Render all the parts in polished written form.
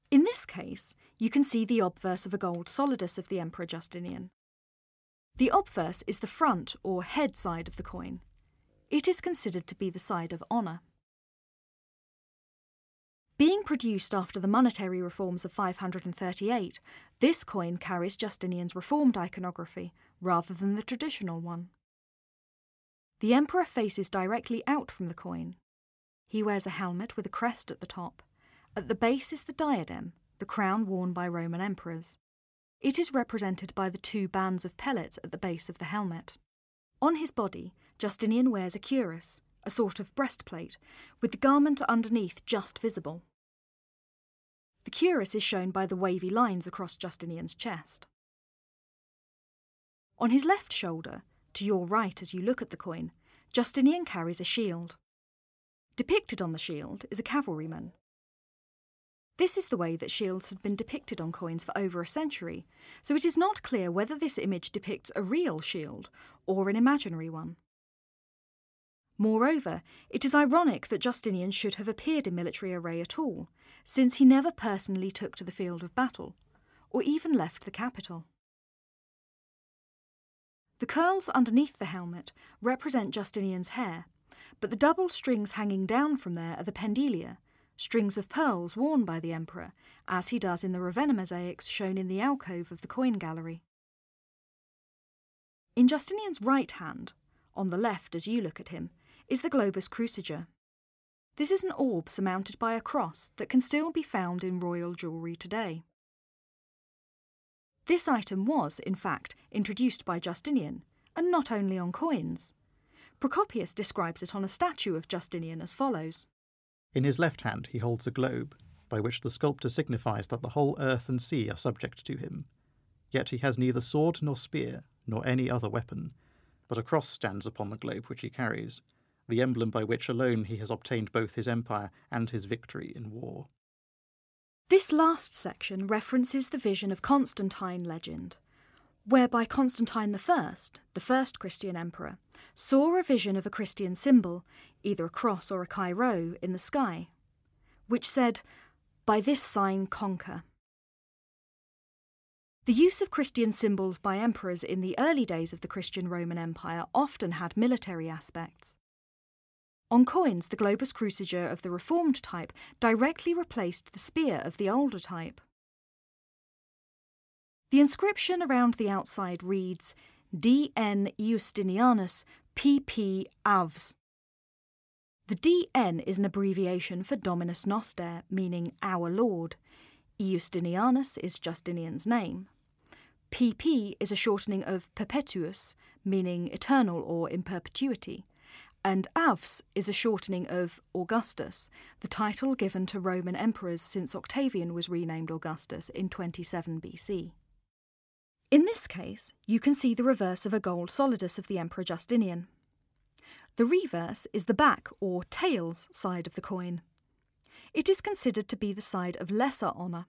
In this case, you can see the obverse of a gold solidus of the Emperor Justinian. The obverse is the front or head side of the coin. It is considered to be the side of honour. Being produced after the monetary reforms of 538, this coin carries Justinian's reformed iconography rather than the traditional one. The emperor faces directly out from the coin. He wears a helmet with a crest at the top. At the base is the diadem, the crown worn by Roman emperors. It is represented by the two bands of pellets at the base of the helmet. On his body, Justinian wears a cuirass, a sort of breastplate, with the garment underneath just visible. The cuirass is shown by the wavy lines across Justinian's chest. On his left shoulder, to your right as you look at the coin, Justinian carries a shield. Depicted on the shield is a cavalryman. This is the way that shields had been depicted on coins for over a century, so it is not clear whether this image depicts a real shield or an imaginary one. Moreover, it is ironic that Justinian should have appeared in military array at all, since he never personally took to the field of battle, or even left the capital. The curls underneath the helmet represent Justinian's hair, but the double strings hanging down from there are the pendilia, strings of pearls worn by the emperor, as he does in the Ravenna mosaics shown in the alcove of the coin gallery. In Justinian's right hand, on the left as you look at him, is the globus cruciger. This is an orb surmounted by a cross that can still be found in royal jewellery today. This item was, in fact, introduced by Justinian, and not only on coins. Procopius describes it on a statue of Justinian as follows. In his left hand he holds a globe, by which the sculptor signifies that the whole earth and sea are subject to him. Yet he has neither sword nor spear, nor any other weapon, but a cross stands upon the globe which he carries, the emblem by which alone he has obtained both his empire and his victory in war. This last section references the vision of Constantine legend, whereby Constantine I, the first Christian emperor, saw a vision of a Christian symbol, either a cross or a Chi-Rho, in the sky, which said, "By this sign conquer." The use of Christian symbols by emperors in the early days of the Christian Roman Empire often had military aspects. On coins, the globus cruciger of the reformed type directly replaced the spear of the older type. The inscription around the outside reads, DN Justinianus PP Avs. The DN is an abbreviation for Dominus Noster, meaning our Lord. Justinianus is Justinian's name. PP is a shortening of Perpetuus, meaning eternal or in perpetuity. And Avs is a shortening of Augustus, the title given to Roman emperors since Octavian was renamed Augustus in 27 BC. In this case, you can see the reverse of a gold solidus of the Emperor Justinian. The reverse is the back or tails side of the coin. It is considered to be the side of lesser honour.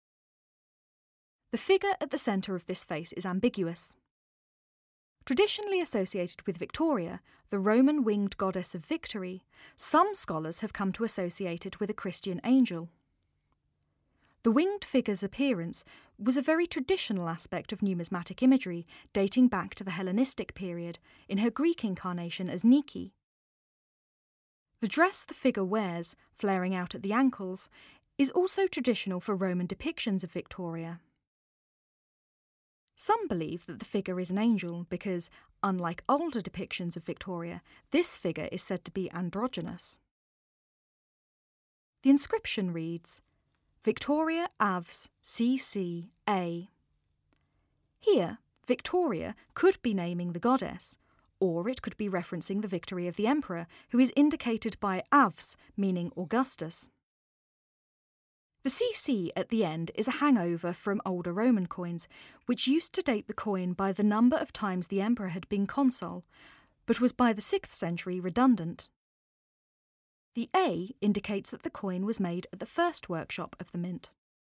The figure at the centre of this face is ambiguous. Traditionally associated with Victoria, the Roman winged goddess of victory, some scholars have come to associate it with a Christian angel. The winged figure's appearance was a very traditional aspect of numismatic imagery dating back to the Hellenistic period, in her Greek incarnation as Nike. The dress the figure wears, flaring out at the ankles, is also traditional for Roman depictions of Victoria. Some believe that the figure is an angel because, unlike older depictions of Victoria, this figure is said to be androgynous. The inscription reads, Victoria Avs CC A. Here, Victoria could be naming the goddess, or it could be referencing the victory of the emperor, who is indicated by Avs, meaning Augustus. The CC at the end is a hangover from older Roman coins, which used to date the coin by the number of times the emperor had been consul, but was by the 6th century redundant. The A indicates that the coin was made at the first workshop of the mint.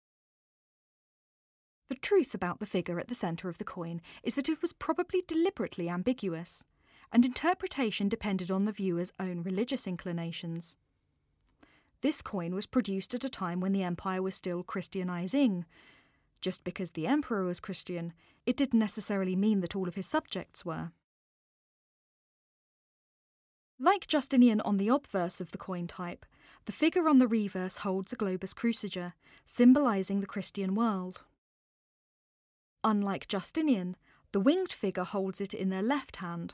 The truth about the figure at the centre of the coin is that it was probably deliberately ambiguous, and interpretation depended on the viewer's own religious inclinations. This coin was produced at a time when the empire was still Christianizing. Just because the emperor was Christian, it didn't necessarily mean that all of his subjects were. Like Justinian on the obverse of the coin type, the figure on the reverse holds a globus cruciger, symbolising the Christian world. Unlike Justinian, the winged figure holds it in their left hand.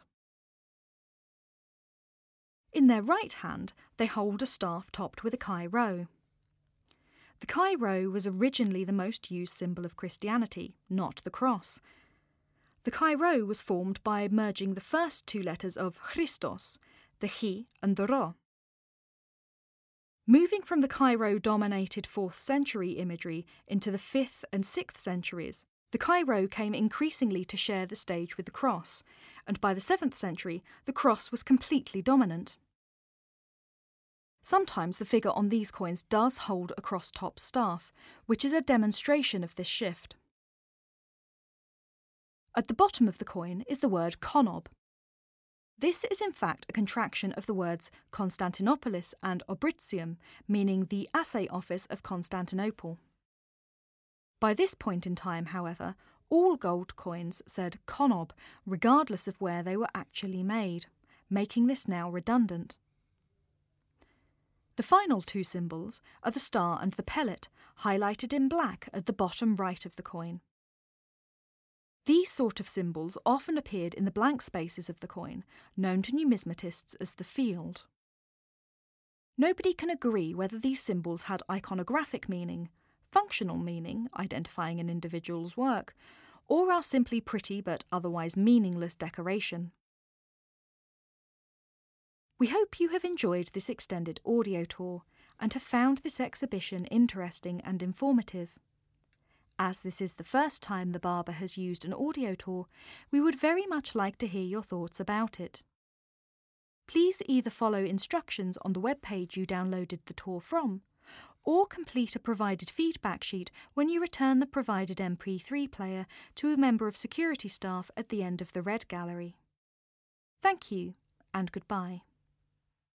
In their right hand, they hold a staff topped with a Chi Rho. The Chi Rho was originally the most used symbol of Christianity, not the cross. The Chi Rho was formed by merging the first two letters of Christos, the Chi and the Rho. Moving from the Chi Rho-dominated 4th century imagery into the 5th and 6th centuries, the Chi Rho came increasingly to share the stage with the cross, and by the 7th century, the cross was completely dominant. Sometimes the figure on these coins does hold a cross-top staff, which is a demonstration of this shift. At the bottom of the coin is the word Konob. This is in fact a contraction of the words Constantinopolis and Obritium, meaning the assay office of Constantinople. By this point in time, however, all gold coins said Konob, regardless of where they were actually made, making this now redundant. The final two symbols are the star and the pellet, highlighted in black at the bottom right of the coin. These sort of symbols often appeared in the blank spaces of the coin, known to numismatists as the field. Nobody can agree whether these symbols had iconographic meaning, functional meaning, identifying an individual's work, or are simply pretty but otherwise meaningless decoration. We hope you have enjoyed this extended audio tour and have found this exhibition interesting and informative. As this is the first time the Barber has used an audio tour, we would very much like to hear your thoughts about it. Please either follow instructions on the web page you downloaded the tour from, or complete a provided feedback sheet when you return the provided MP3 player to a member of security staff at the end of the Red Gallery. Thank you, and goodbye.